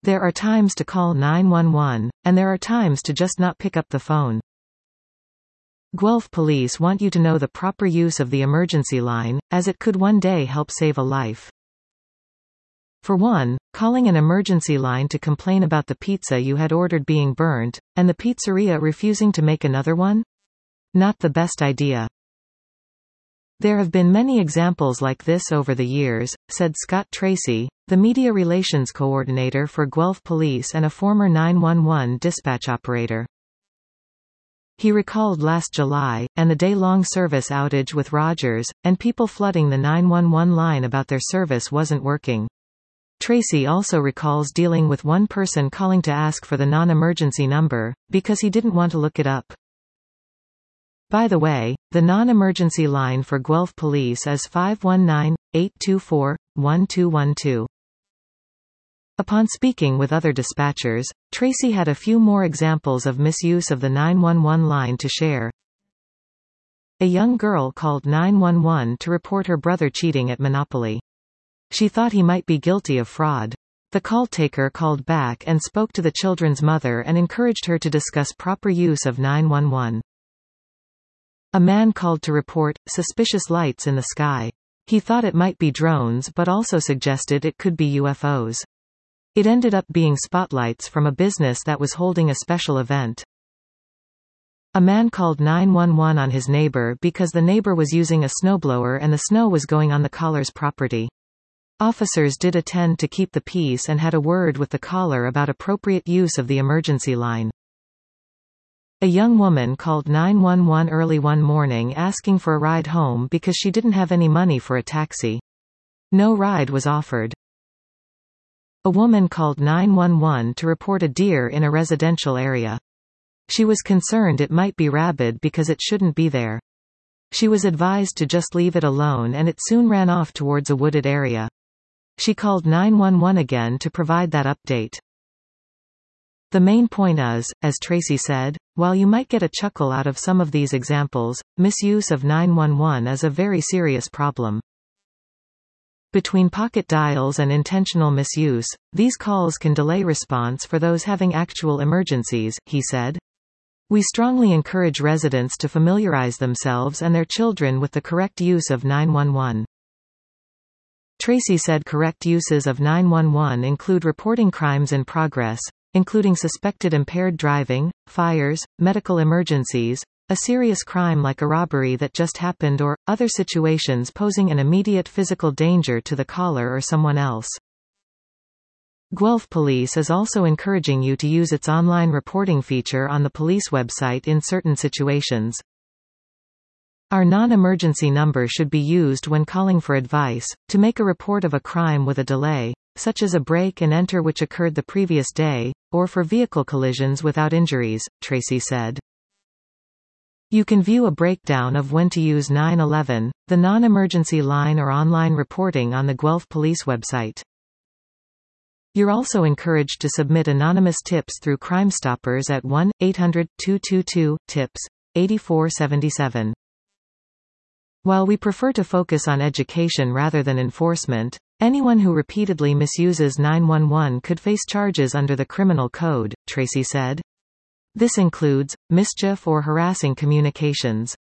There are times to call 911, and there are times to just not pick up the phone. Guelph police want you to know the proper use of the emergency line, as it could one day help save a life. For one, calling an emergency line to complain about the pizza you had ordered being burnt, and the pizzeria refusing to make another one? Not the best idea. There have been many examples like this over the years, said Scott Tracy, the media relations coordinator for Guelph Police and a former 911 dispatch operator. He recalled last July, and the day-long service outage with Rogers, and people flooding the 911 line about their service wasn't working. Tracy also recalls dealing with one person calling to ask for the non-emergency number, because he didn't want to look it up. By the way, the non-emergency line for Guelph Police is 519-824-1212. Upon speaking with other dispatchers, Tracy had a few more examples of misuse of the 911 line to share. A young girl called 911 to report her brother cheating at Monopoly. She thought he might be guilty of fraud. The call taker called back and spoke to the children's mother and encouraged her to discuss proper use of 911. A man called to report suspicious lights in the sky. He thought it might be drones but also suggested it could be UFOs. It ended up being spotlights from a business that was holding a special event. A man called 911 on his neighbor because the neighbor was using a snowblower and the snow was going on the caller's property. Officers did attend to keep the peace and had a word with the caller about appropriate use of the emergency line. A young woman called 911 early one morning asking for a ride home because she didn't have any money for a taxi. No ride was offered. A woman called 911 to report a deer in a residential area. She was concerned it might be rabid because it shouldn't be there. She was advised to just leave it alone and it soon ran off towards a wooded area. She called 911 again to provide that update. The main point is, as Tracy said, while you might get a chuckle out of some of these examples, misuse of 911 is a very serious problem. Between pocket dials and intentional misuse, these calls can delay response for those having actual emergencies, he said. We strongly encourage residents to familiarize themselves and their children with the correct use of 911. Tracy said correct uses of 911 include reporting crimes in progress, including suspected impaired driving, fires, medical emergencies, a serious crime like a robbery that just happened or other situations posing an immediate physical danger to the caller or someone else. Guelph Police is also encouraging you to use its online reporting feature on the police website in certain situations. Our non-emergency number should be used when calling for advice, to make a report of a crime with a delay, such as a break and enter which occurred the previous day, or for vehicle collisions without injuries, Tracy said. You can view a breakdown of when to use 911, the non-emergency line or online reporting on the Guelph Police website. You're also encouraged to submit anonymous tips through Crime Stoppers at 1-800-222-TIPS, 8477. While we prefer to focus on education rather than enforcement, anyone who repeatedly misuses 911 could face charges under the Criminal Code, Tracy said. This includes mischief or harassing communications.